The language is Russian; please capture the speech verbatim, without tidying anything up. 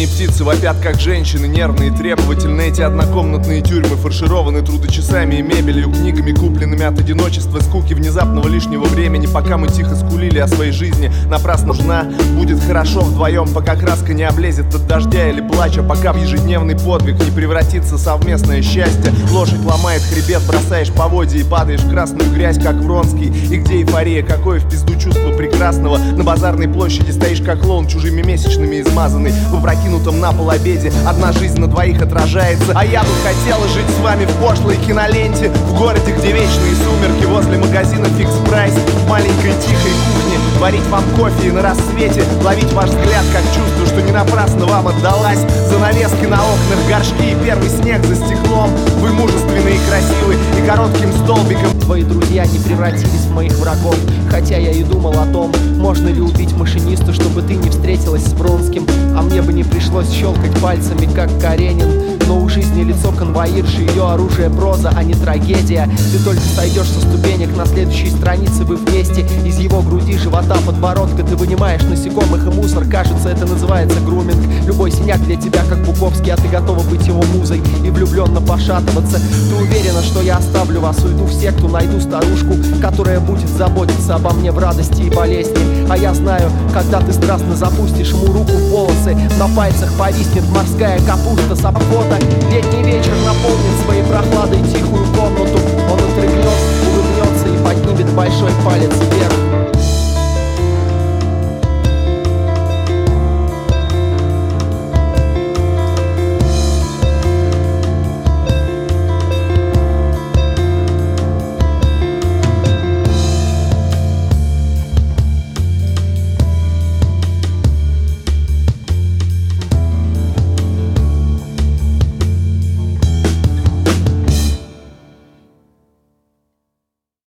Ранние птицы вопят, как женщины, нервные и требовательные. Эти однокомнатные тюрьмы фаршированы трудочасами и мебелью, книгами, купленными от одиночества, скуки, внезапного лишнего времени. Пока мы тихо скулили о своей жизни, напрасно нужна. Будет хорошо вдвоем, пока краска не облезет от дождя или плача, пока в ежедневный подвиг не превратится совместное счастье. Лошадь ломает хребет, бросаешь поводья и падаешь в красную грязь, как Вронский. И где эйфория, какое в пизду чувство прекрасного. На базарной площади стоишь как клоун, чужими месячными измазанный. В опрокинутом на пол обеде одна жизнь на двоих отражается. А я бы хотела жить с вами в пошлой киноленте, в городе, где вечные сумерки, возле магазина Фикс Прайс, в маленькой тихой кухне, варить вам кофе и на рассвете ловить ваш взгляд, как чувство, что не напрасно вам отдалась. Занавески на окнах, горшки и первый снег за стеклом. Вы мужественные и красивы, и коротким столбиком твои друзья не превратились в моих врагов. Хотя я и думал о том, можно ли убить машиниста, чтобы ты не встретилась с Бронским. А мне бы не пришлось щелкать пальцами, как Каренин. Но у жизни лицо конвоирши, ее оружие проза, а не трагедия. Ты только сойдешь со ступенек, на следующей странице вы вместе. Из его груди, живота, подбородка ты вынимаешь насекомых и мусор. Кажется, это называется груминг. Любой синяк для тебя, как Буковский, а ты готова быть его музой и влюбленно пошатываться. Ты уверена, что я оставлю вас, уйду в секту, найду старушку, которая будет заботиться обо мне в радости и болезни. А я знаю, когда ты страстно запустишь ему руку в волосы, на пальцах повиснет морская капуста с обхода. Летний вечер наполнит своей прохладой тихую комнату. Он отрыгнется, улыбнется и поднимет большой палец вверх.